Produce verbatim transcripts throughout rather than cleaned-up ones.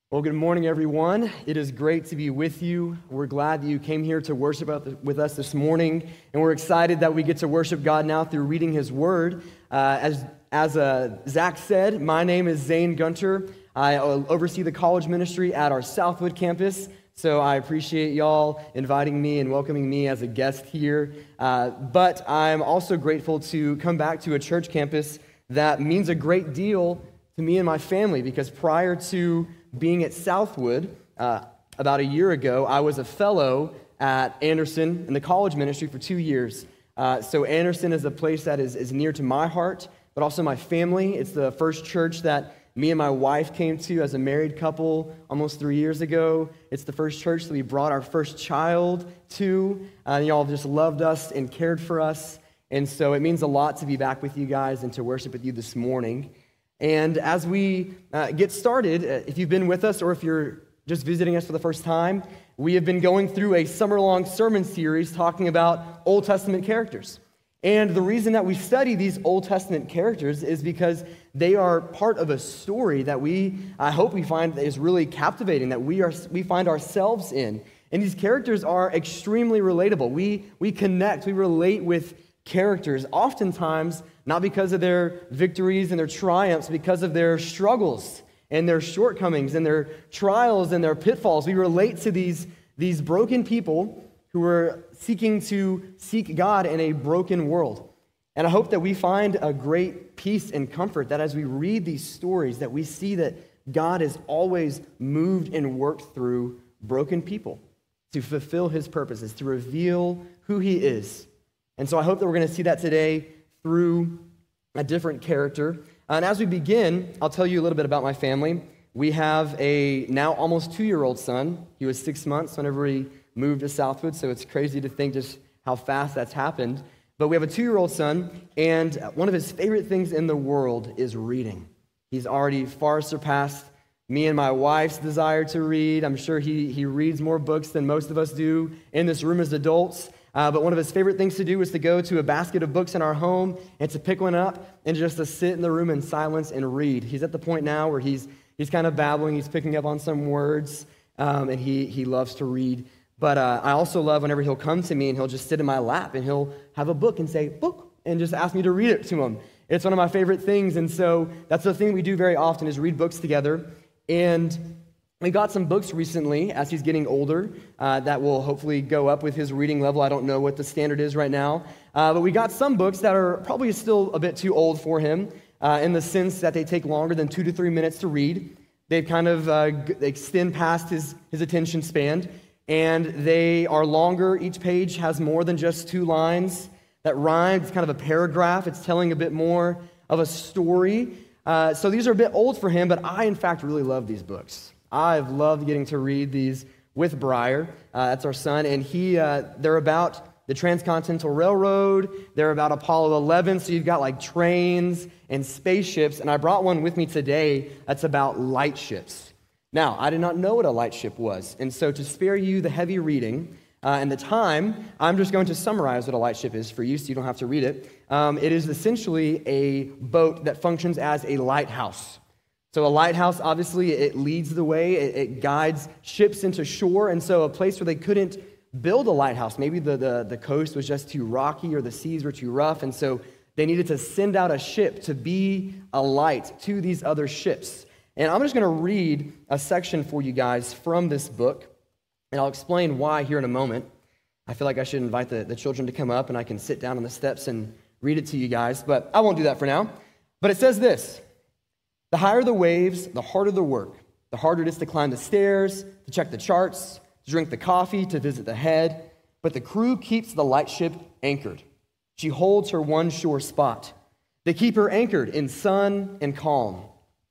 Well, good morning, everyone. It is great to be with you. We're glad that you came here to worship with us this morning, and we're excited that we get to worship God now through reading His Word. Uh, as as uh, Zach said, my name is Zane Gunter. I oversee the college ministry at our Southwood campus, so I appreciate y'all inviting me and welcoming me as a guest here. Uh, but I'm also grateful to come back to a church campus that means a great deal to me and my family, because prior to being at Southwood, uh, about a year ago, I was a fellow at Anderson in the college ministry for two years. Uh, so Anderson is a place that is, is near to my heart, but also my family. It's the first church that me and my wife came to as a married couple almost three years ago. It's the first church that we brought our first child to. Uh, y'all just loved us and cared for us. And so it means a lot to be back with you guys and to worship with you this morning. And as we uh, get started, uh, if you've been with us or if you're just visiting us for the first time, we have been going through a summer-long sermon series talking about Old Testament characters. And the reason that we study these Old Testament characters is because they are part of a story that we, I hope we find is really captivating, that we are we find ourselves in. And these characters are extremely relatable. We, we connect, we relate with characters, oftentimes not because of their victories and their triumphs, because of their struggles and their shortcomings and their trials and their pitfalls. We relate to these, these broken people who are seeking to seek God in a broken world. And I hope that we find a great peace and comfort that as we read these stories, that we see that God has always moved and worked through broken people to fulfill His purposes, to reveal who He is. And so I hope that we're going to see that today through a different character. And as we begin, I'll tell you a little bit about my family. We have a now almost two-year-old son. He was six months whenever we moved to Southwood, so it's crazy to think just how fast that's happened. But we have a two-year-old son, and one of his favorite things in the world is reading. He's already far surpassed me and my wife's desire to read. I'm sure he, he reads more books than most of us do in this room as adults. Uh, but one of his favorite things to do is to go to a basket of books in our home and to pick one up and just to sit in the room in silence and read. He's at the point now where he's he's kind of babbling, he's picking up on some words, um, and he he loves to read. But uh, I also love whenever he'll come to me and he'll just sit in my lap and he'll have a book and say, book, and just ask me to read it to him. It's one of my favorite things, and so that's the thing we do very often is read books together. And we got some books recently as he's getting older uh, that will hopefully go up with his reading level. I don't know what the standard is right now. Uh, but we got some books that are probably still a bit too old for him uh, in the sense that they take longer than two to three minutes to read. They kind of uh, they extend past his, his attention span. And they are longer. Each page has more than just two lines that rhyme. It's kind of a paragraph. It's telling a bit more of a story. Uh, so these are a bit old for him, but I, in fact, really love these books. I've loved getting to read these with Briar. Uh, that's our son, and he uh, they're about the Transcontinental Railroad. They're about Apollo eleven, so you've got like trains and spaceships, and I brought one with me today that's about lightships. Now, I did not know what a lightship was, and so to spare you the heavy reading uh, and the time, I'm just going to summarize what a lightship is for you so you don't have to read it. Um, it is essentially a boat that functions as a lighthouse. So a lighthouse, obviously, it leads the way, it, it guides ships into shore, and so a place where they couldn't build a lighthouse, maybe the, the, the coast was just too rocky or the seas were too rough, and so they needed to send out a ship to be a light to these other ships. And I'm just going to read a section for you guys from this book, and I'll explain why here in a moment. I feel like I should invite the, the children to come up, and I can sit down on the steps and read it to you guys, but I won't do that for now. But it says this: the higher the waves, the harder the work. The harder it is to climb the stairs, to check the charts, to drink the coffee, to visit the head. But the crew keeps the lightship anchored. She holds her one sure spot. They keep her anchored in sun and calm,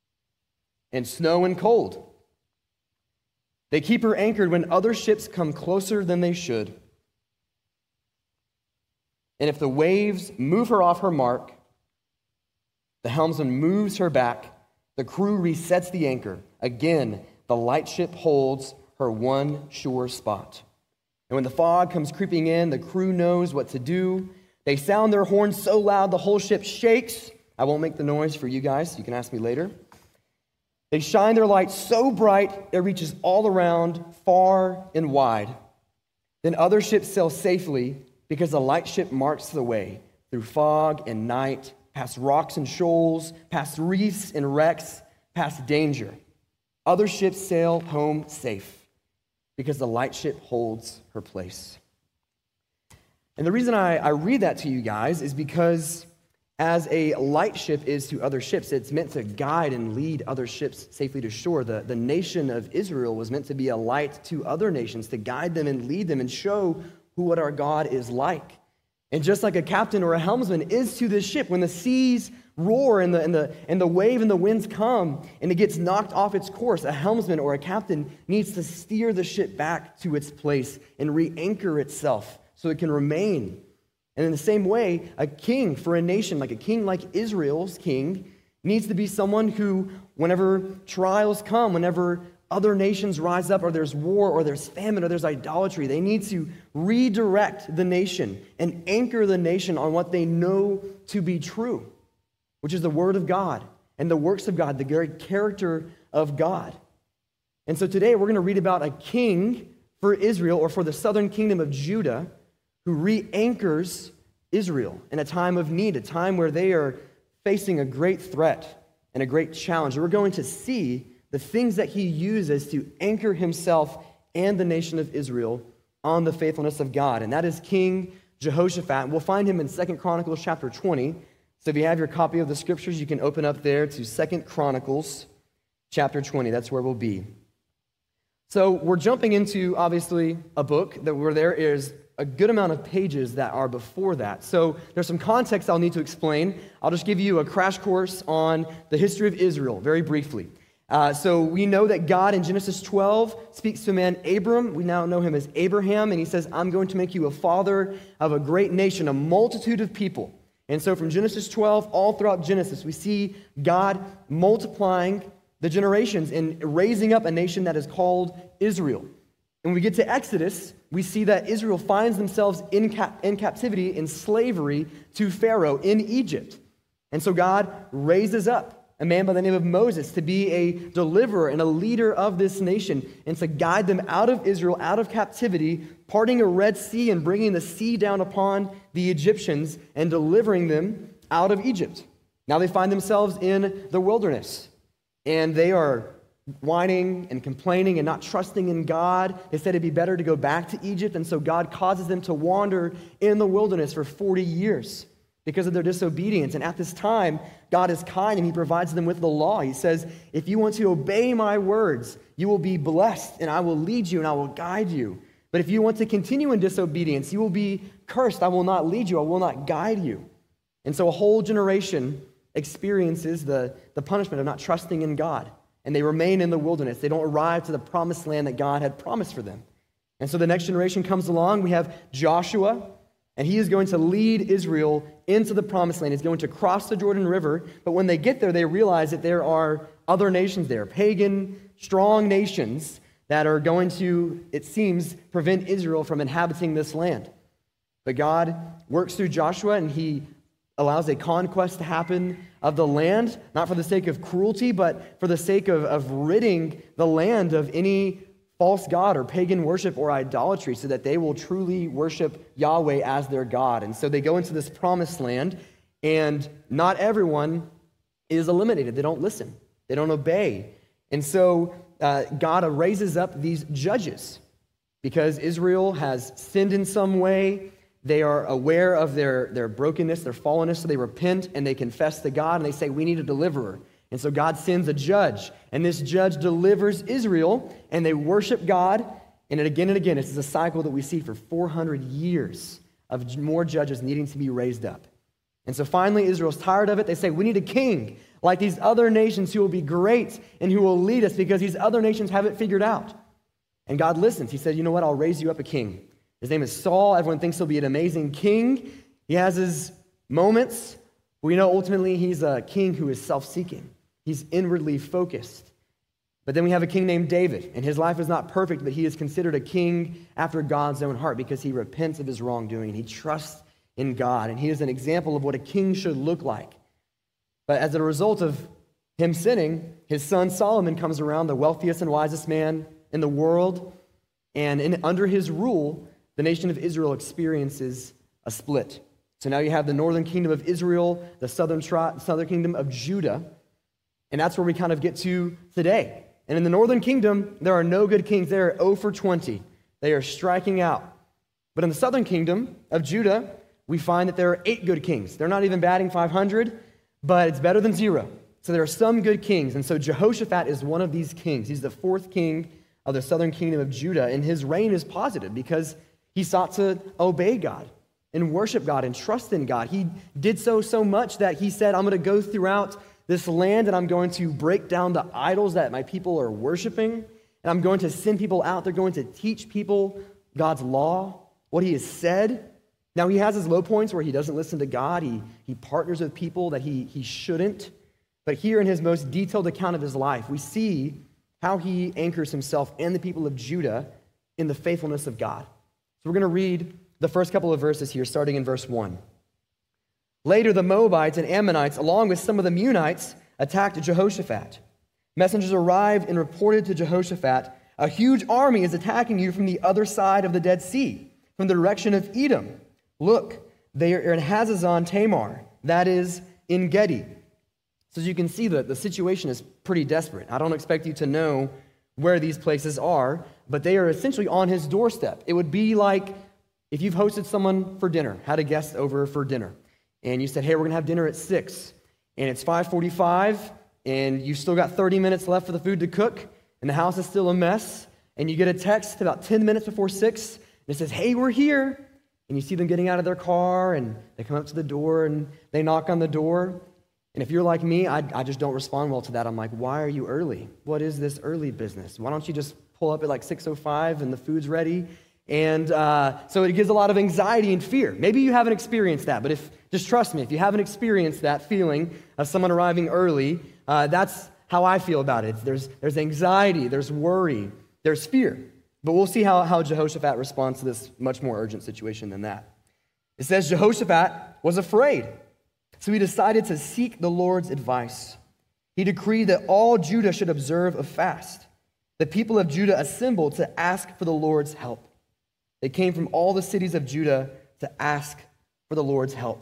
and snow and cold. They keep her anchored when other ships come closer than they should. And if the waves move her off her mark, the helmsman moves her back, the crew resets the anchor. Again, the lightship holds her one sure spot. And when the fog comes creeping in, the crew knows what to do. They sound their horns so loud the whole ship shakes. I won't make the noise for you guys. You can ask me later. They shine their light so bright it reaches all around, far and wide. Then other ships sail safely because the lightship marks the way through fog and night, past rocks and shoals, past reefs and wrecks, past danger. Other ships sail home safe because the lightship holds her place. And the reason I, I read that to you guys is because as a lightship is to other ships, it's meant to guide and lead other ships safely to shore. The, the nation of Israel was meant to be a light to other nations, to guide them and lead them and show who what our God is like. And just like a captain or a helmsman is to this ship, when the seas roar and the, and the, and the wave and the winds come and it gets knocked off its course, a helmsman or a captain needs to steer the ship back to its place and re-anchor itself so it can remain. And in the same way, a king for a nation, like a king like Israel's king, needs to be someone who, whenever trials come, whenever other nations rise up, or there's war, or there's famine, or there's idolatry, they need to redirect the nation and anchor the nation on what they know to be true, which is the Word of God and the works of God, the very character of God. And so today we're going to read about a king for Israel, or for the southern kingdom of Judah, who re-anchors Israel in a time of need, a time where they are facing a great threat and a great challenge. We're going to see the things that he uses to anchor himself and the nation of Israel on the faithfulness of God. And that is King Jehoshaphat. We'll find him in Second Chronicles chapter twenty. So if you have your copy of the scriptures, you can open up there to Second Chronicles chapter twenty. That's where we'll be. So we're jumping into, obviously, a book that where there is a good amount of pages that are before that. So there's some context I'll need to explain. I'll just give you a crash course on the history of Israel very briefly. Uh, so we know that God in Genesis twelve speaks to a man, Abram. We now know him as Abraham, and he says, I'm going to make you a father of a great nation, a multitude of people. And so from Genesis twelve, all throughout Genesis, we see God multiplying the generations and raising up a nation that is called Israel. And when we get to Exodus, we see that Israel finds themselves in, cap- in captivity, in slavery to Pharaoh in Egypt. And so God raises up a man by the name of Moses to be a deliverer and a leader of this nation and to guide them out of Israel, out of captivity, parting a Red Sea and bringing the sea down upon the Egyptians and delivering them out of Egypt. Now they find themselves in the wilderness, and they are whining and complaining and not trusting in God. They said it'd be better to go back to Egypt, and so God causes them to wander in the wilderness for forty years because of their disobedience. And at this time, God is kind and he provides them with the law. He says, if you want to obey my words, you will be blessed and I will lead you and I will guide you. But if you want to continue in disobedience, you will be cursed. I will not lead you. I will not guide you. And so a whole generation experiences the, the punishment of not trusting in God. And they remain in the wilderness. They don't arrive to the promised land that God had promised for them. And so the next generation comes along. We have Joshua, and he is going to lead Israel into the promised land. He's going to cross the Jordan River. But when they get there, they realize that there are other nations there, pagan, strong nations that are going to, it seems, prevent Israel from inhabiting this land. But God works through Joshua, and he allows a conquest to happen of the land, not for the sake of cruelty, but for the sake of, of ridding the land of any false god or pagan worship or idolatry, so that they will truly worship Yahweh as their God. And so they go into this promised land, and not everyone is eliminated. They don't listen. They don't obey. And so uh, God raises up these judges because Israel has sinned in some way. They are aware of their, their brokenness, their fallenness, so they repent and they confess to God, and they say, we need a deliverer. And so God sends a judge, and this judge delivers Israel, and they worship God. And again and again, this is a cycle that we see for four hundred years of more judges needing to be raised up. And so finally, Israel's tired of it. They say, we need a king like these other nations who will be great and who will lead us because these other nations have it figured out. And God listens. He said, you know what? I'll raise you up a king. His name is Saul. Everyone thinks he'll be an amazing king. He has his moments. We know ultimately he's a king who is self-seeking. He's inwardly focused. But then we have a king named David, and his life is not perfect, but he is considered a king after God's own heart because he repents of his wrongdoing. He trusts in God, and he is an example of what a king should look like. But as a result of him sinning, his son Solomon comes around, the wealthiest and wisest man in the world, and in, under his rule, the nation of Israel experiences a split. So now you have the northern kingdom of Israel, the southern, tri- southern kingdom of Judah, and that's where we kind of get to today. And in the northern kingdom, there are no good kings. They are zero for twenty. They are striking out. But in the southern kingdom of Judah, we find that there are eight good kings. They're not even batting five hundred, but it's better than zero. So there are some good kings. And so Jehoshaphat is one of these kings. He's the fourth king of the southern kingdom of Judah, and his reign is positive because he sought to obey God and worship God and trust in God. He did so so much that he said, I'm going to go throughout this land and I'm going to break down the idols that my people are worshiping, and I'm going to send people out. They're going to teach people God's law, what he has said. Now, he has his low points where he doesn't listen to God. He, he partners with people that he, he shouldn't. But here in his most detailed account of his life, we see how he anchors himself and the people of Judah in the faithfulness of God. So we're going to read the first couple of verses here, starting in verse one. Later, the Moabites and Ammonites, along with some of the Meunites, attacked Jehoshaphat. Messengers arrived and reported to Jehoshaphat, a huge army is attacking you from the other side of the Dead Sea, from the direction of Edom. Look, they are in Hazazon Tamar, that is, in Gedi. So as you can see, the, the situation is pretty desperate. I don't expect you to know where these places are, but they are essentially on his doorstep. It would be like if you've hosted someone for dinner, had a guest over for dinner, and you said, hey, we're going to have dinner at six, and it's five forty-five, and you've still got thirty minutes left for the food to cook, and the house is still a mess, and you get a text about ten minutes before six, and it says, hey, we're here. And you see them getting out of their car, and they come up to the door, and they knock on the door. And if you're like me, I, I just don't respond well to that. I'm like, why are you early? What is this early business? Why don't you just pull up at like six oh five and the food's ready? And uh, so it gives a lot of anxiety and fear. Maybe you haven't experienced that, but if just trust me, if you haven't experienced that feeling of someone arriving early, uh, that's how I feel about it. There's, there's anxiety, there's worry, there's fear. But we'll see how, how Jehoshaphat responds to this much more urgent situation than that. It says Jehoshaphat was afraid, so he decided to seek the Lord's advice. He decreed that all Judah should observe a fast. The people of Judah assembled to ask for the Lord's help. They came from all the cities of Judah to ask for the Lord's help.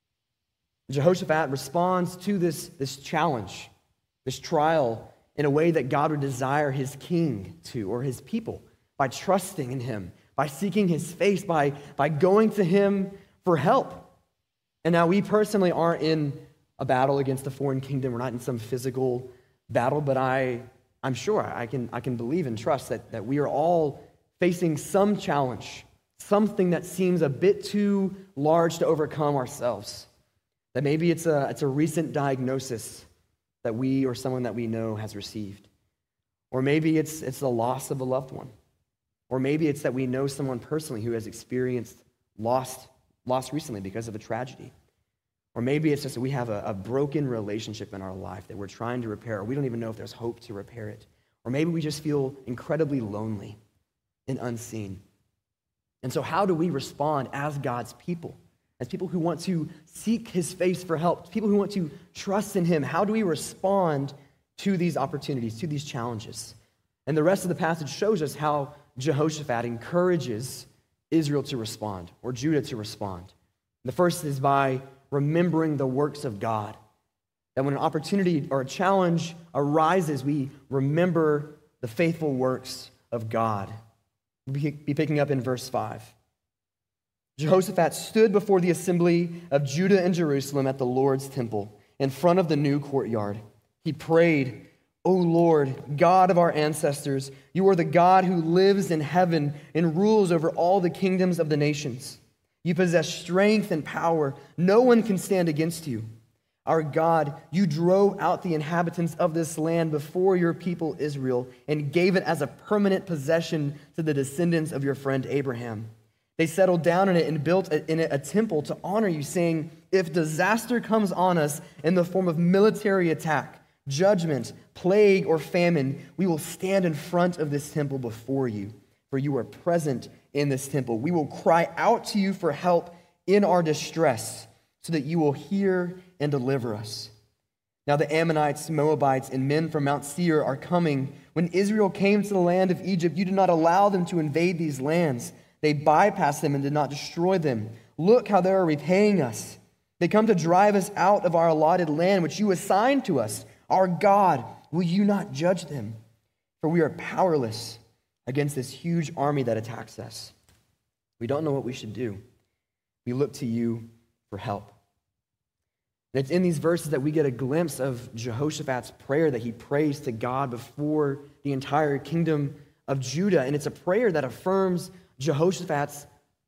Jehoshaphat responds to this, this challenge, this trial, in a way that God would desire his king to, or his people, by trusting in him, by seeking his face, by, by going to him for help. And now we personally aren't in a battle against a foreign kingdom. We're not in some physical battle, but I, I'm sure I can, I can believe and trust that, that we are all facing some challenge, something that seems a bit too large to overcome ourselves. That maybe it's a, it's a recent diagnosis that we or someone that we know has received. Or maybe it's, it's the loss of a loved one. Or maybe it's that we know someone personally who has experienced loss, loss recently because of a tragedy. Or maybe it's just that we have a, a broken relationship in our life that we're trying to repair, or we don't even know if there's hope to repair it. Or maybe we just feel incredibly lonely and unseen. And so how do we respond as God's people? As people who want to seek his face for help, people who want to trust in him, how do we respond to these opportunities, to these challenges? And the rest of the passage shows us how Jehoshaphat encourages Israel to respond, or Judah to respond. The first is by remembering the works of God. That when an opportunity or a challenge arises, we remember the faithful works of God. We'll be picking up in verse five. Jehoshaphat stood before the assembly of Judah and Jerusalem at the Lord's temple, in front of the new courtyard. He prayed, O Lord, God of our ancestors, you are the God who lives in heaven and rules over all the kingdoms of the nations. You possess strength and power. No one can stand against you. Our God, you drove out the inhabitants of this land before your people Israel and gave it as a permanent possession to the descendants of your friend Abraham. They settled down in it and built in it a temple to honor you, saying, if disaster comes on us in the form of military attack, judgment, plague, or famine, we will stand in front of this temple before you, for you are present in this temple. We will cry out to you for help in our distress, so that you will hear and deliver us. Now the Ammonites, Moabites, and men from Mount Seir are coming. When Israel came to the land of Egypt, you did not allow them to invade these lands. They bypassed them and did not destroy them. Look how they are repaying us. They come to drive us out of our allotted land, which you assigned to us. Our God, will you not judge them? For we are powerless against this huge army that attacks us. We don't know what we should do. We look to you for help. And it's in these verses that we get a glimpse of Jehoshaphat's prayer that he prays to God before the entire kingdom of Judah. And it's a prayer that affirms Jehoshaphat's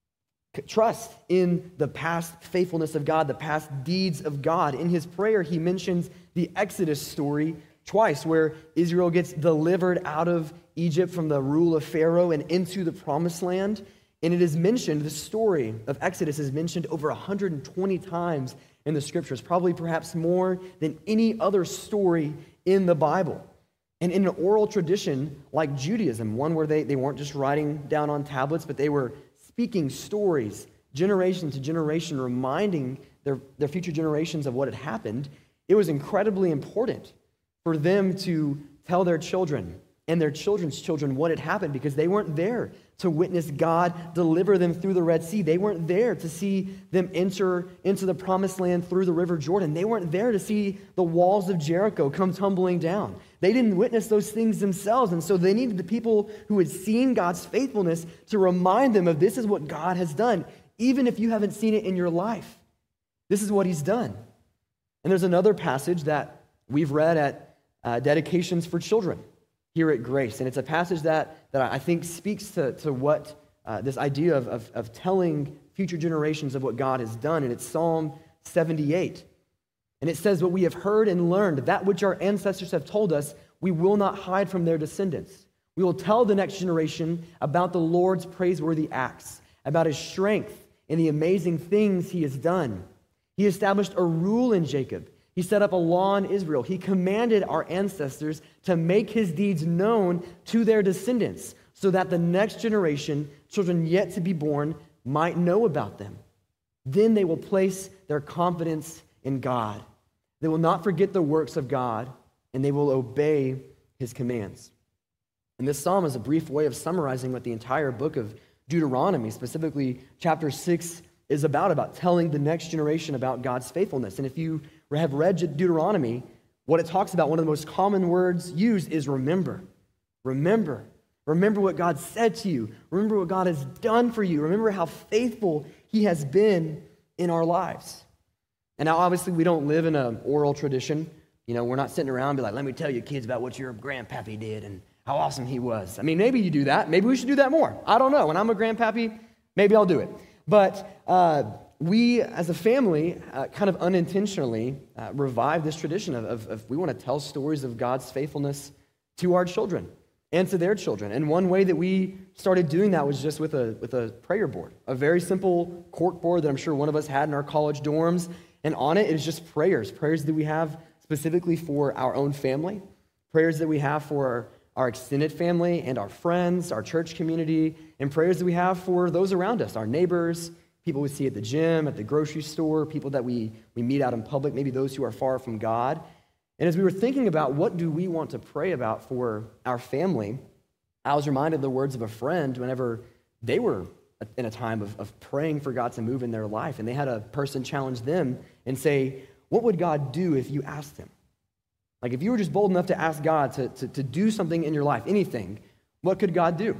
trust in the past faithfulness of God, the past deeds of God. In his prayer, he mentions the Exodus story twice, where Israel gets delivered out of Egypt from the rule of Pharaoh and into the promised land. And it is mentioned, the story of Exodus is mentioned over one hundred twenty times in the scriptures, probably perhaps more than any other story in the Bible. And in an oral tradition like Judaism, one where they, they weren't just writing down on tablets, but they were speaking stories, generation to generation, reminding their, their future generations of what had happened, it was incredibly important for them to tell their children and their children's children what had happened, because they weren't there to witness God deliver them through the Red Sea. They weren't there to see them enter into the promised land through the River Jordan. They weren't there to see the walls of Jericho come tumbling down. They didn't witness those things themselves, and so they needed the people who had seen God's faithfulness to remind them of this is what God has done, even if you haven't seen it in your life. This is what he's done. And there's another passage that we've read at uh, dedications for children here at Grace. And it's a passage that, that I think speaks to, to what uh, this idea of, of, of telling future generations of what God has done. And it's Psalm seventy-eight. And it says, what we have heard and learned, that which our ancestors have told us, we will not hide from their descendants. We will tell the next generation about the Lord's praiseworthy acts, about his strength and the amazing things he has done. He established a rule in Jacob. He set up a law in Israel. He commanded our ancestors to make his deeds known to their descendants so that the next generation, children yet to be born, might know about them. Then they will place their confidence in God. They will not forget the works of God, and they will obey his commands. And this psalm is a brief way of summarizing what the entire book of Deuteronomy, specifically chapter six, is about, about telling the next generation about God's faithfulness. And if you have read Deuteronomy, what it talks about, one of the most common words used is remember. Remember. Remember what God said to you. Remember what God has done for you. Remember how faithful he has been in our lives. And now, obviously, we don't live in an oral tradition. You know, we're not sitting around and be like, let me tell you kids about what your grandpappy did and how awesome he was. I mean, maybe you do that. Maybe we should do that more. I don't know. When I'm a grandpappy, maybe I'll do it. But uh, we, as a family, uh, kind of unintentionally uh, revive this tradition of, of, of we want to tell stories of God's faithfulness to our children and to their children. And one way that we started doing that was just with a with a prayer board, a very simple cork board that I'm sure one of us had in our college dorms. And on it is just prayers, prayers that we have specifically for our own family, prayers that we have for our, our extended family and our friends, our church community, and prayers that we have for those around us, our neighbors, people we see at the gym, at the grocery store, people that we, we meet out in public, maybe those who are far from God. And as we were thinking about what do we want to pray about for our family, I was reminded of the words of a friend whenever they were in a time of, of praying for God to move in their life. And they had a person challenge them and say, what would God do if you asked him? Like if you were just bold enough to ask God to, to, to do something in your life, anything, what could God do?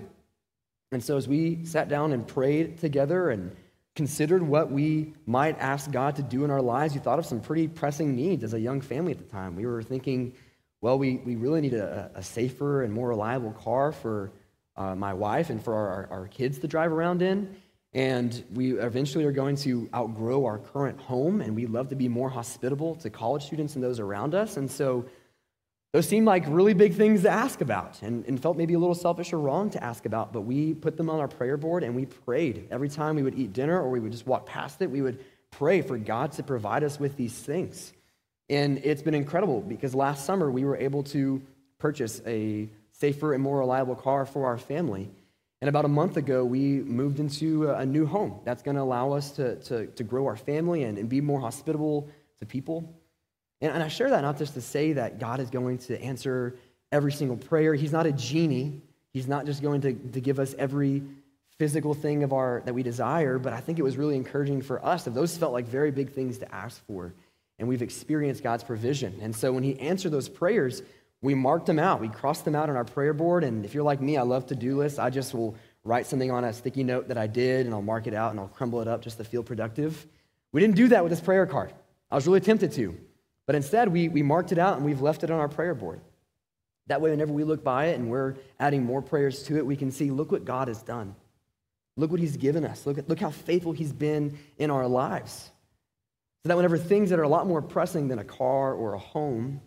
And so as we sat down and prayed together and considered what we might ask God to do in our lives, we thought of some pretty pressing needs as a young family at the time. We were thinking, well, we, we really need a, a safer and more reliable car for uh, my wife and for our, our kids to drive around in. And we eventually are going to outgrow our current home, and we'd love to be more hospitable to college students and those around us. And so those seemed like really big things to ask about and, and felt maybe a little selfish or wrong to ask about, but we put them on our prayer board and we prayed. Every time we would eat dinner or we would just walk past it, we would pray for God to provide us with these things. And it's been incredible because last summer we were able to purchase a safer and more reliable car for our family. And about a month ago, we moved into a new home that's going to allow us to, to, to grow our family and, and be more hospitable to people. And, and I share that not just to say that God is going to answer every single prayer. He's not a genie. He's not just going to, to give us every physical thing of our that we desire, but I think it was really encouraging for us that those felt like very big things to ask for, and we've experienced God's provision. And so when he answered those prayers, we marked them out. We crossed them out on our prayer board, and if you're like me, I love to-do lists. I just will write something on a sticky note that I did, and I'll mark it out, and I'll crumble it up just to feel productive. We didn't do that with this prayer card. I was really tempted to, but instead we, we marked it out, and we've left it on our prayer board. That way, whenever we look by it and we're adding more prayers to it, we can see, look what God has done. Look what he's given us. Look, at, look how faithful he's been in our lives. So that whenever things that are a lot more pressing than a car or a home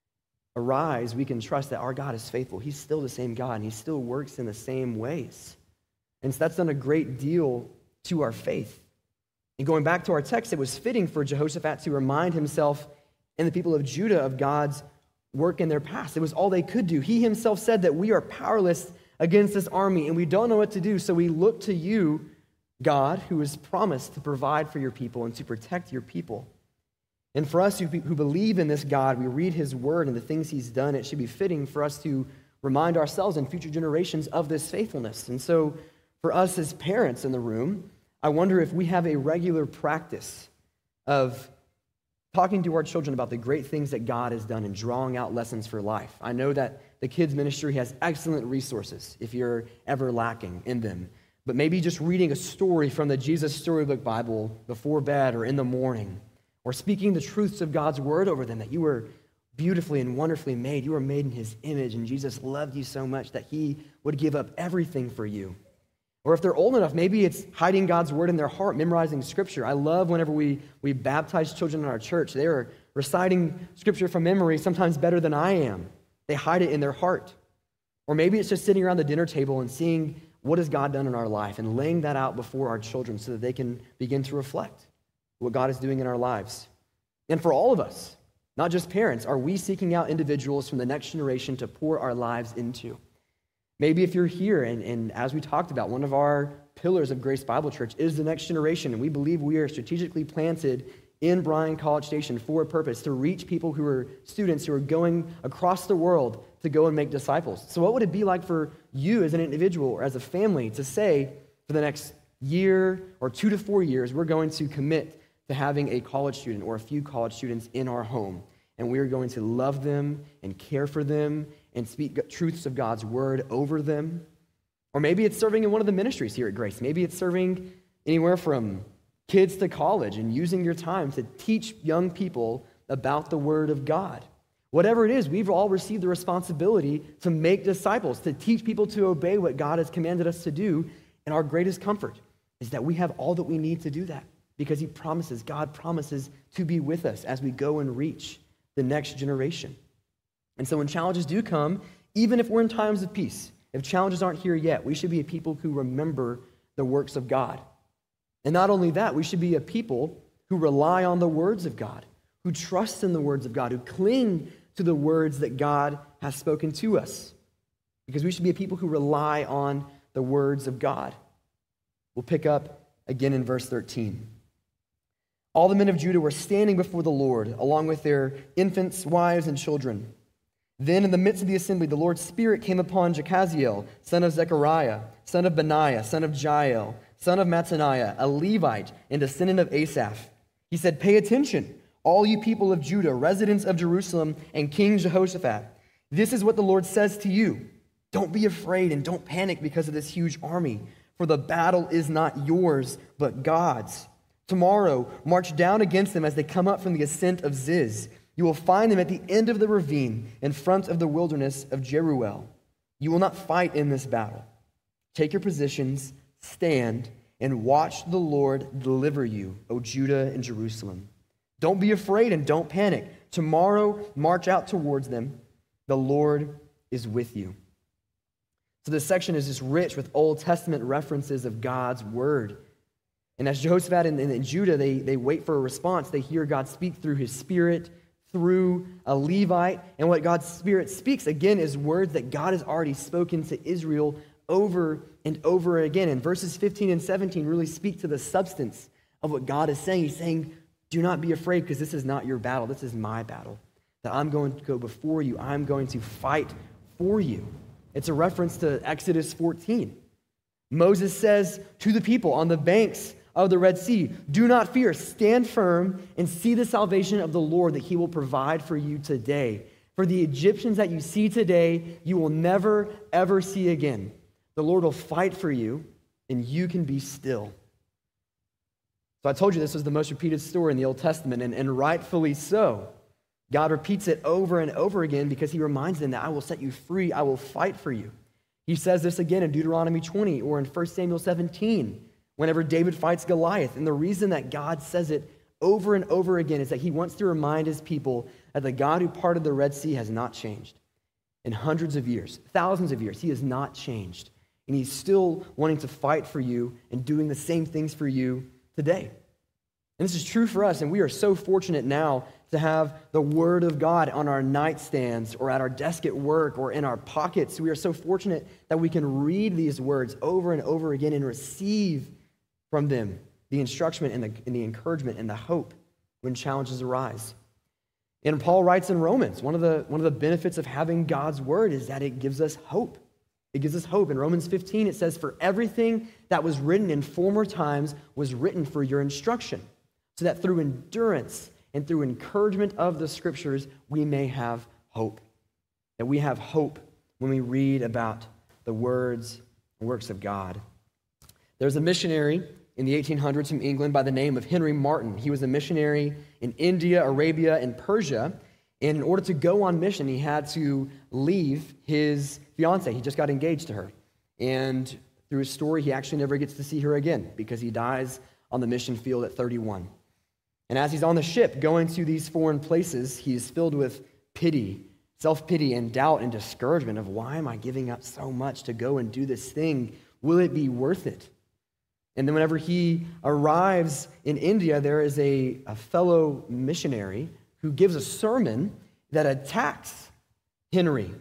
arise, we can trust that our God is faithful. He's still the same God, and he still works in the same ways. And so that's done a great deal to our faith. And going back to our text, it was fitting for Jehoshaphat to remind himself and the people of Judah of God's work in their past. It was all they could do. He himself said that we are powerless against this army, and we don't know what to do, so we look to you, God, who has promised to provide for your people and to protect your people. And for us who, who believe in this God, we read his word and the things he's done, it should be fitting for us to remind ourselves and future generations of this faithfulness. And so for us as parents in the room, I wonder if we have a regular practice of talking to our children about the great things that God has done and drawing out lessons for life. I know that the kids' ministry has excellent resources if you're ever lacking in them. But maybe just reading a story from the Jesus Storybook Bible before bed or in the morning, or speaking the truths of God's word over them, that you were beautifully and wonderfully made. You were made in his image, and Jesus loved you so much that he would give up everything for you. Or if they're old enough, maybe it's hiding God's word in their heart, memorizing scripture. I love whenever we, we baptize children in our church. They are reciting scripture from memory sometimes better than I am. They hide it in their heart. Or maybe it's just sitting around the dinner table and seeing what has God done in our life and laying that out before our children so that they can begin to reflect what God is doing in our lives. And for all of us, not just parents, are we seeking out individuals from the next generation to pour our lives into? Maybe if you're here, and, and as we talked about, one of our pillars of Grace Bible Church is the next generation, and we believe we are strategically planted in Bryan College Station for a purpose, to reach people who are students who are going across the world to go and make disciples. So what would it be like for you as an individual or as a family to say, for the next year or two to four years, we're going to commit to having a college student or a few college students in our home, and we are going to love them and care for them and speak truths of God's word over them? Or maybe it's serving in one of the ministries here at Grace. Maybe it's serving anywhere from kids to college and using your time to teach young people about the word of God. Whatever it is, we've all received the responsibility to make disciples, to teach people to obey what God has commanded us to do. And our greatest comfort is that we have all that we need to do that, because he promises, God promises to be with us as we go and reach the next generation. And so when challenges do come, even if we're in times of peace, if challenges aren't here yet, we should be a people who remember the works of God. And not only that, we should be a people who rely on the words of God, who trust in the words of God, who cling to the words that God has spoken to us. Because we should be a people who rely on the words of God. We'll pick up again in verse thirteen. All the men of Judah were standing before the Lord, along with their infants, wives, and children. Then in the midst of the assembly, the Lord's Spirit came upon Jehaziel, son of Zechariah, son of Benaiah, son of Jael, son of Mattaniah, a Levite and descendant of Asaph. He said, "Pay attention, all you people of Judah, residents of Jerusalem, and King Jehoshaphat. This is what the Lord says to you. Don't be afraid and don't panic because of this huge army, for the battle is not yours, but God's. Tomorrow, march down against them as they come up from the ascent of Ziz. You will find them at the end of the ravine in front of the wilderness of Jeruel. You will not fight in this battle. Take your positions, stand, and watch the Lord deliver you, O Judah and Jerusalem. Don't be afraid and don't panic. Tomorrow, march out towards them. The Lord is with you." So this section is just rich with Old Testament references of God's word. And as Jehoshaphat and, and Judah, they, they wait for a response. They hear God speak through his Spirit, through a Levite. And what God's Spirit speaks, again, is words that God has already spoken to Israel over and over again. And verses fifteen and seventeen really speak to the substance of what God is saying. He's saying, Do not be afraid, because this is not your battle. This is my battle. That I'm going to go before you. I'm going to fight for you. It's a reference to Exodus fourteen. Moses says to the people on the banks of the Red Sea, do not fear, stand firm and see the salvation of the Lord that he will provide for you today. For the Egyptians that you see today, you will never, ever see again. The Lord will fight for you, and you can be still. So I told you this was the most repeated story in the Old Testament, and, and rightfully so. God repeats it over and over again because he reminds them that I will set you free, I will fight for you. He says this again in Deuteronomy twenty or in First Samuel seventeen, whenever David fights Goliath. And the reason that God says it over and over again is that he wants to remind his people that the God who parted the Red Sea has not changed. In hundreds of years, thousands of years, he has not changed. And he's still wanting to fight for you and doing the same things for you today. And this is true for us, and we are so fortunate now to have the Word of God on our nightstands or at our desk at work or in our pockets. We are so fortunate that we can read these words over and over again and receive from them the instruction and the, and the encouragement and the hope when challenges arise. And Paul writes in Romans, one of the, one of the benefits of having God's Word is that it gives us hope. It gives us hope. In Romans fifteen, it says, for everything that was written in former times was written for your instruction, so that through endurance and through encouragement of the Scriptures, we may have hope. That we have hope when we read about the words and works of God. There's a missionary in the eighteen hundreds from England by the name of Henry Martyn. He was a missionary in India, Arabia, and Persia. And in order to go on mission, he had to leave his fiancée. He just got engaged to her. And through his story, he actually never gets to see her again because he dies on the mission field at thirty-one. And as he's on the ship going to these foreign places, he's filled with pity, self-pity, and doubt and discouragement of why am I giving up so much to go and do this thing? Will it be worth it? And then whenever he arrives in India, there is a, a fellow missionary who gives a sermon that attacks Henry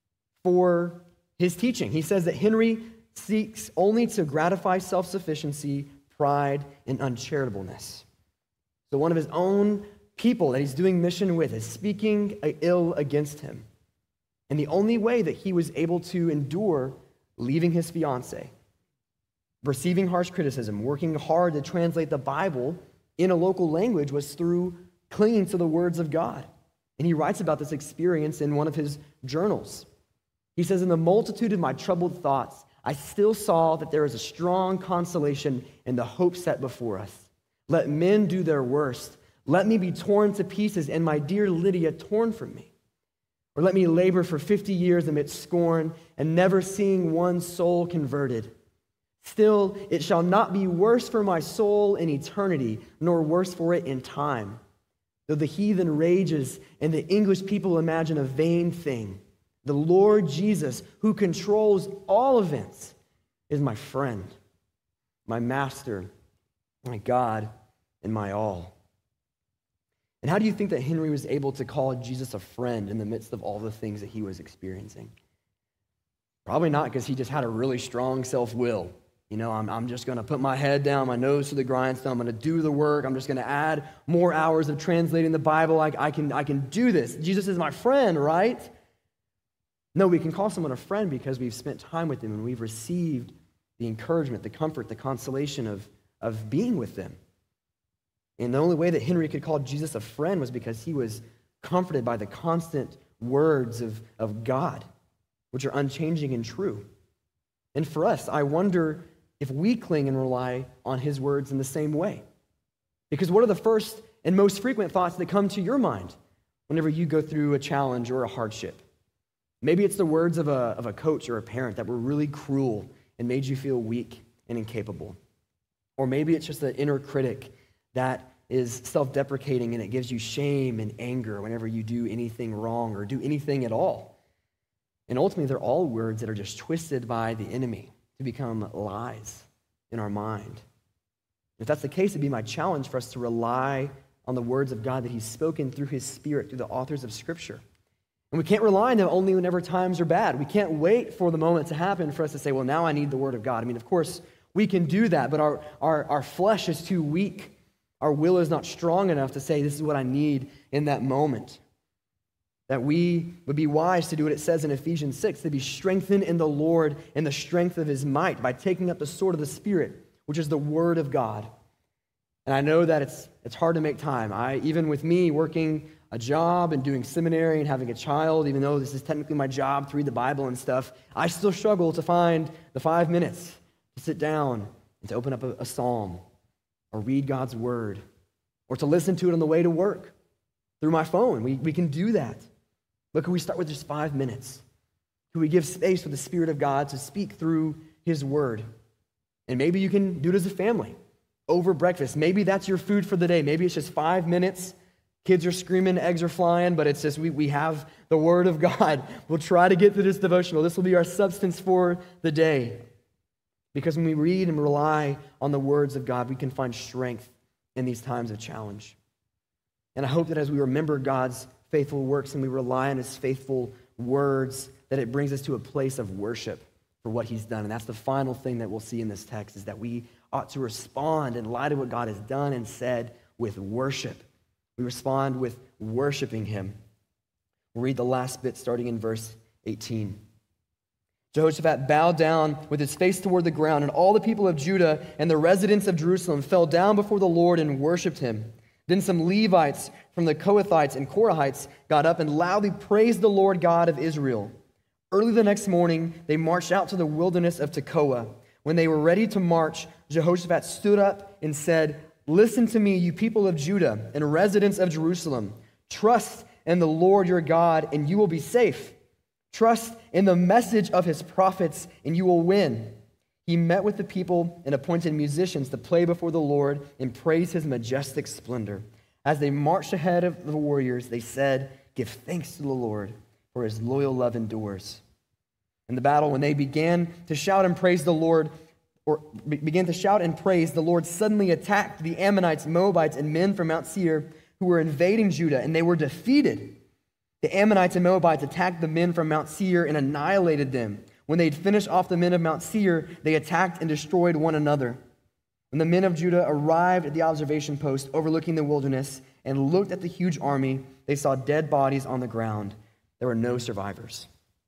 for his teaching. He says that Henry seeks only to gratify self-sufficiency, pride, and uncharitableness. So one of his own people that he's doing mission with is speaking ill against him. And the only way that he was able to endure leaving his fiancée, receiving harsh criticism, working hard to translate the Bible in a local language was through clinging to the words of God. And he writes about this experience in one of his journals. He says, in the multitude of my troubled thoughts, I still saw that there is a strong consolation in the hope set before us. Let men do their worst. Let me be torn to pieces and my dear Lydia torn from me. Or let me labor for fifty years amidst scorn and never seeing one soul converted. Still, it shall not be worse for my soul in eternity, nor worse for it in time. Though the heathen rages and the English people imagine a vain thing, the Lord Jesus, who controls all events, is my friend, my master, my God, and my all. And how do you think that Henry was able to call Jesus a friend in the midst of all the things that he was experiencing? Probably not because he just had a really strong self-will. You know, I'm, I'm just going to put my head down, my nose to the grindstone. I'm going to do the work. I'm just going to add more hours of translating the Bible. I, I, can, I can do this. Jesus is my friend, right? No, we can call someone a friend because we've spent time with them and we've received the encouragement, the comfort, the consolation of, of being with them. And the only way that Henry could call Jesus a friend was because he was comforted by the constant words of, of God, which are unchanging and true. And for us, I wonder if we cling and rely on his words in the same way. Because what are the first and most frequent thoughts that come to your mind whenever you go through a challenge or a hardship? Maybe it's the words of a, of a coach or a parent that were really cruel and made you feel weak and incapable. Or maybe it's just the inner critic that is self-deprecating and it gives you shame and anger whenever you do anything wrong or do anything at all. And ultimately, they're all words that are just twisted by the enemy to become lies in our mind. If that's the case, it'd be my challenge for us to rely on the words of God that he's spoken through his Spirit, through the authors of Scripture. And we can't rely on them only whenever times are bad. We can't wait for the moment to happen for us to say, well, now I need the Word of God. I mean, of course, we can do that, but our, our, our flesh is too weak. our will is not strong enough to say, this is what I need in that moment. That we would be wise to do what it says in Ephesians six, to be strengthened in the Lord and the strength of his might by taking up the sword of the Spirit, which is the word of God. And I know that it's it's hard to make time. I even with me working a job and doing seminary and having a child, even though this is technically my job to read the Bible and stuff, I still struggle to find the five minutes to sit down and to open up a, a psalm or read God's word or to listen to it on the way to work through my phone. We, we can do that. But can we start with just five minutes? Can we give space for the Spirit of God to speak through his word? And maybe you can do it as a family over breakfast. Maybe that's your food for the day. Maybe it's just five minutes. Kids are screaming, eggs are flying, but it's just we, we have the word of God. We'll try to get through this devotional. This will be our substance for the day. Because when we read and rely on the words of God, we can find strength in these times of challenge. And I hope that as we remember God's faithful works and we rely on his faithful words, that it brings us to a place of worship for what he's done. And that's the final thing that we'll see in this text, is that we ought to respond in light of what God has done and said with worship. We respond with worshiping him. We'll read the last bit starting in verse eighteen. Jehoshaphat bowed down with his face toward the ground, and all the people of Judah and the residents of Jerusalem fell down before the Lord and worshiped him. Then some Levites from the Kohathites and Korahites got up and loudly praised the Lord God of Israel. Early the next morning, they marched out to the wilderness of Tekoa. When they were ready to march, Jehoshaphat stood up and said, "Listen to me, you people of Judah and residents of Jerusalem. Trust in the Lord your God, and you will be safe. Trust in the message of his prophets, and you will win." He met with the people and appointed musicians to play before the Lord and praise his majestic splendor. As they marched ahead of the warriors, they said, "Give thanks to the Lord, for his loyal love endures." In the battle, when they began to shout and praise the Lord, or began to shout and praise, the Lord suddenly attacked the Ammonites, Moabites, and men from Mount Seir who were invading Judah, and they were defeated. The Ammonites and Moabites attacked the men from Mount Seir and annihilated them. When they had finished off the men of Mount Seir, they attacked and destroyed one another. When the men of Judah arrived at the observation post overlooking the wilderness and looked at the huge army, they saw dead bodies on the ground. There were no survivors.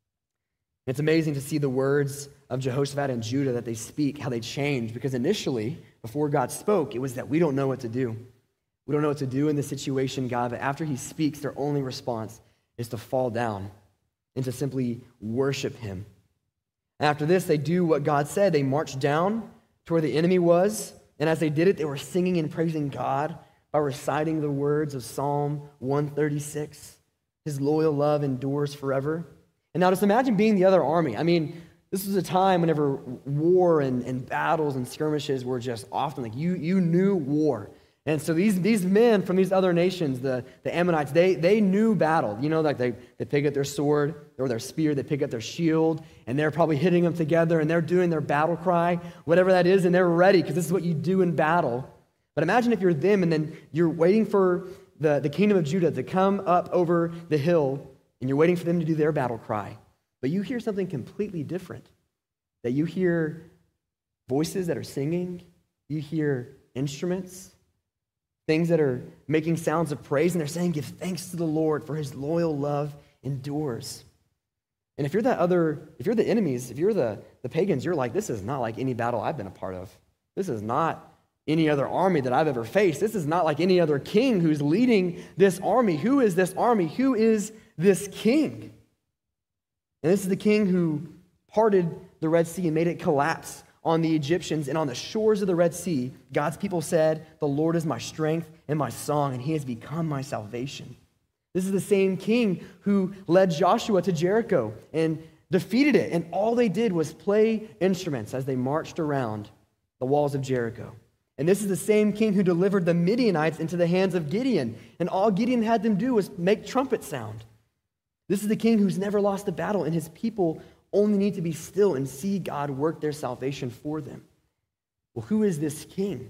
It's amazing to see the words of Jehoshaphat and Judah that they speak, how they change, because initially, before God spoke, it was that we don't know what to do. We don't know what to do in this situation, God, but after he speaks, their only response is to fall down and to simply worship him. And after this, they do what God said. They marched down to where the enemy was, and as they did it, they were singing and praising God by reciting the words of Psalm one thirty-six. His loyal love endures forever. And now just imagine being the other army. I mean, this was a time whenever war and, and battles and skirmishes were just often, like you, you knew war. And so these, these men from these other nations, the, the Ammonites, they, they knew battle. You know, like they, they pick up their sword or their spear, they pick up their shield, and they're probably hitting them together, and they're doing their battle cry, whatever that is, and they're ready, because this is what you do in battle. But imagine if you're them, and then you're waiting for the, the kingdom of Judah to come up over the hill, and you're waiting for them to do their battle cry. But you hear something completely different. That you hear voices that are singing, you hear instruments, things that are making sounds of praise, and they're saying, "Give thanks to the Lord, for his loyal love endures." And if you're that other, if you're the enemies, if you're the, the pagans, you're like, this is not like any battle I've been a part of. This is not any other army that I've ever faced. This is not like any other king who's leading this army. Who is this army? Who is this king? And this is the king who parted the Red Sea and made it collapse on the Egyptians, and on the shores of the Red Sea, God's people said, "The Lord is my strength and my song, and he has become my salvation." This is the same king who led Joshua to Jericho and defeated it, and all they did was play instruments as they marched around the walls of Jericho. And this is the same king who delivered the Midianites into the hands of Gideon, and all Gideon had them do was make trumpet sound. This is the king who's never lost a battle, and his people only need to be still and see God work their salvation for them. Well, who is this king?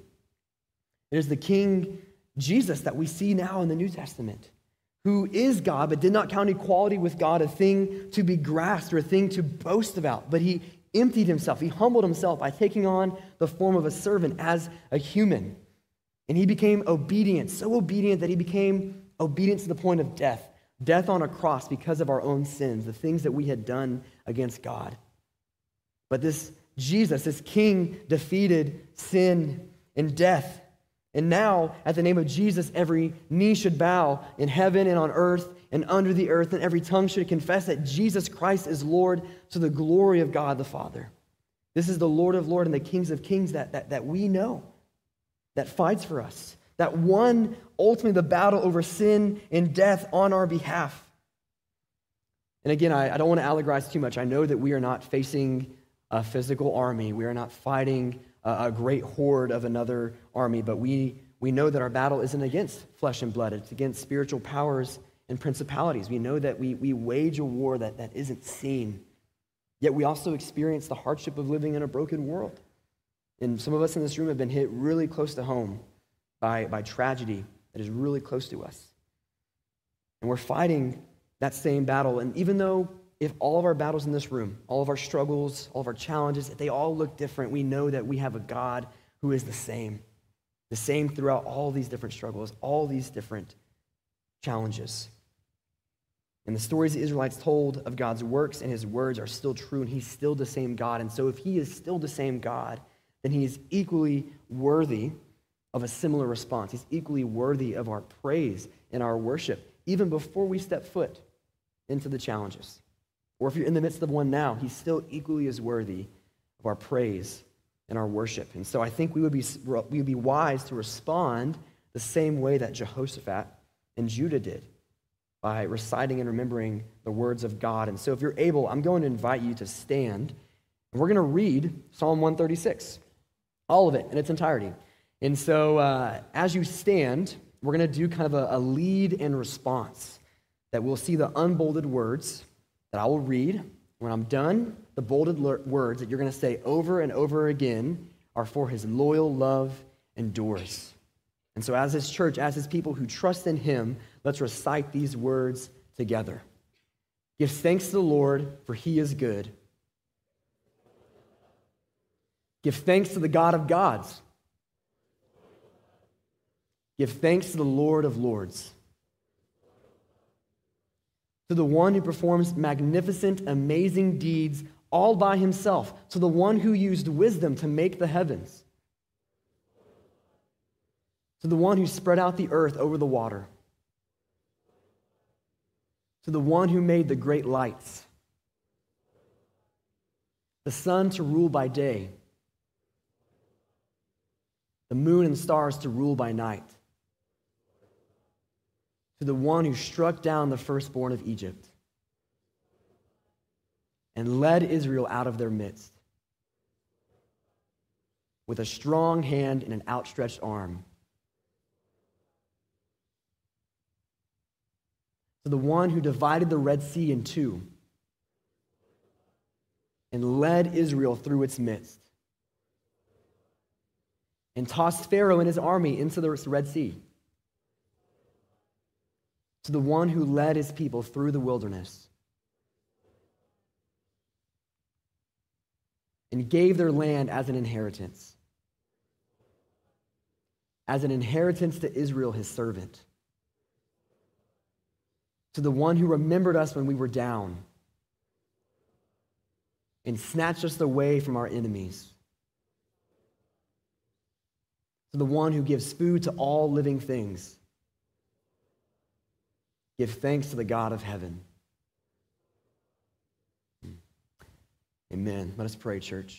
It is the King Jesus that we see now in the New Testament, who is God, but did not count equality with God a thing to be grasped or a thing to boast about, but he emptied himself. He humbled himself by taking on the form of a servant as a human. And he became obedient, so obedient that he became obedient to the point of death, death on a cross because of our own sins, the things that we had done against God. But this Jesus, this King, defeated sin and death. And now, at the name of Jesus, every knee should bow in heaven and on earth and under the earth, and every tongue should confess that Jesus Christ is Lord to the glory of God the Father. This is the Lord of Lords and the Kings of Kings that, that, that we know, that fights for us, that won ultimately the battle over sin and death on our behalf. And again, I, I don't want to allegorize too much. I know that we are not facing a physical army. We are not fighting a, a great horde of another army, but we, we know that our battle isn't against flesh and blood. It's against spiritual powers and principalities. We know that we, we wage a war that, that isn't seen. Yet we also experience the hardship of living in a broken world. And some of us in this room have been hit really close to home by, by tragedy that is really close to us. And we're fighting that same battle. And even though if all of our battles in this room, all of our struggles, all of our challenges, if they all look different, we know that we have a God who is the same. The same throughout all these different struggles, all these different challenges. And the stories the Israelites told of God's works and his words are still true, and he's still the same God. And so if he is still the same God, then he is equally worthy of a similar response. He's equally worthy of our praise and our worship, even before we step foot into the challenges. Or if you're in the midst of one now, he's still equally as worthy of our praise and our worship. And so I think we would be, we would be wise to respond the same way that Jehoshaphat and Judah did, by reciting and remembering the words of God. And so if you're able, I'm going to invite you to stand, and we're going to read Psalm one thirty-six, all of it in its entirety. And so uh, as you stand, we're going to do kind of a, a lead and response, that we'll see the unbolded words that I will read. When I'm done, the bolded le- words that you're going to say over and over again are for his loyal love endures. And so as his church, as his people who trust in him, let's recite these words together. Give thanks to the Lord, for he is good. Give thanks to the God of gods. Give thanks to the Lord of lords. To the one who performs magnificent, amazing deeds all by himself. To the one who used wisdom to make the heavens. To the one who spread out the earth over the water. To the one who made the great lights. The sun to rule by day. The moon and stars to rule by night. To the one who struck down the firstborn of Egypt and led Israel out of their midst with a strong hand and an outstretched arm. To the one who divided the Red Sea in two and led Israel through its midst and tossed Pharaoh and his army into the Red Sea. To the one who led his people through the wilderness and gave their land as an inheritance, as an inheritance to Israel, his servant. To the one who remembered us when we were down and snatched us away from our enemies. To the one who gives food to all living things. Give thanks to the God of heaven. Amen. Let us pray, church.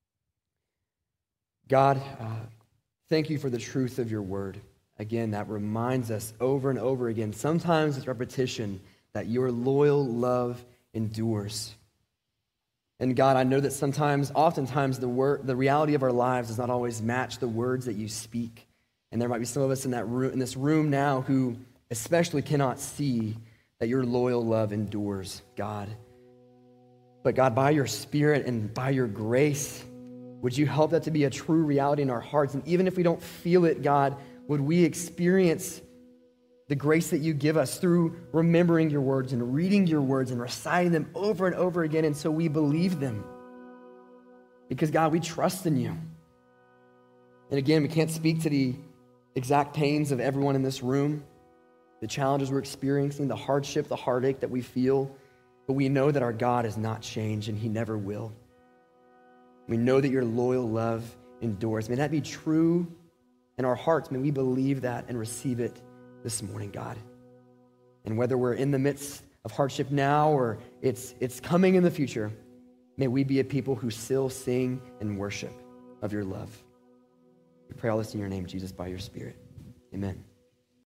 God, uh, thank you for the truth of your word. Again, that reminds us over and over again, sometimes it's repetition, that your loyal love endures. And God, I know that sometimes, oftentimes, the word, the reality of our lives does not always match the words that you speak. And there might be some of us in that room, in this room now, who especially cannot see that your loyal love endures, God. But God, by your Spirit and by your grace, would you help that to be a true reality in our hearts? And even if we don't feel it, God, would we experience the grace that you give us through remembering your words and reading your words and reciting them over and over again, and so we believe them. Because, God, we trust in you. And again, we can't speak to the exact pains of everyone in this room, the challenges we're experiencing, the hardship, the heartache that we feel, but we know that our God has not changed and he never will. We know that your loyal love endures. May that be true in our hearts. May we believe that and receive it this morning, God. And whether we're in the midst of hardship now or it's, it's coming in the future, may we be a people who still sing and worship of your love. We pray all this in your name, Jesus, by your Spirit. Amen.